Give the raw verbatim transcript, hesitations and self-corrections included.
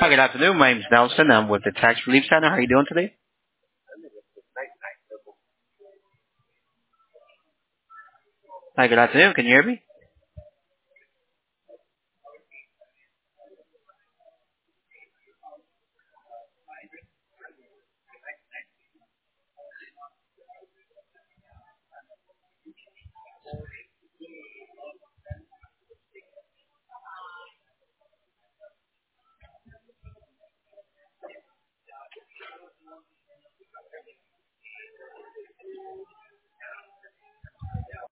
Hi, good afternoon. My name is Nelson. I'm with the Tax Relief Center. How are you doing today? Hi, good afternoon. Can you hear me?